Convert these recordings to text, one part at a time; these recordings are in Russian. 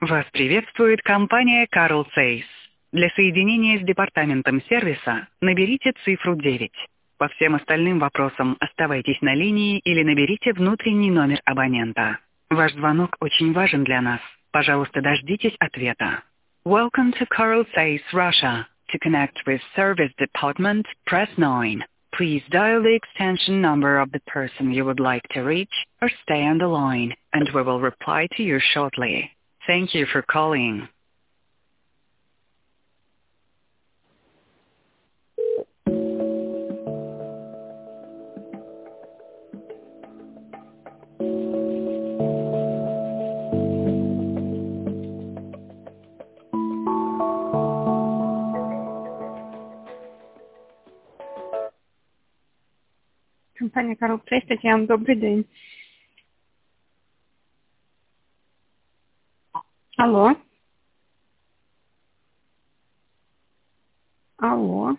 Вас приветствует компания Carl Zeiss. Для соединения с департаментом сервиса наберите цифру 9. По всем остальным вопросам оставайтесь на линии или наберите внутренний номер абонента. Ваш звонок очень важен для нас. Пожалуйста, дождитесь ответа. Welcome to Carl Zeiss Russia. To connect with service department, press 9. Please dial the extension number of the person you would like to reach or stay on the line, and we will reply to you shortly. Thank you for calling. Компания Carl Zeiss, Татьяна, добрый день. Алло. Алло.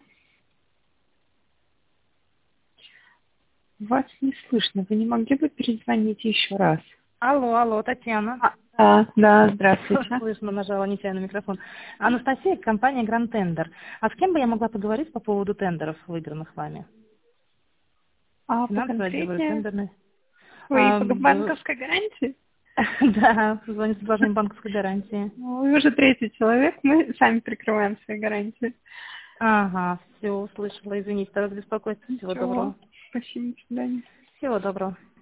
Вас не слышно. Вы не могли бы перезвонить еще раз? Алло, Татьяна. Да, здравствуйте. Слышно, нажала нечаянно микрофон. Анастасия, компания Grand Tender. А с кем бы я могла поговорить по поводу тендеров, выигранных вами? Поконкретнее? Вы по банковской гарантии? Да, звонит с предложением банковской гарантии. Вы уже третий человек, мы сами прикрываем свои гарантии. Ага, все, услышала, извините, за беспокойство. Всего доброго. Спасибо, до свидания. Всего доброго.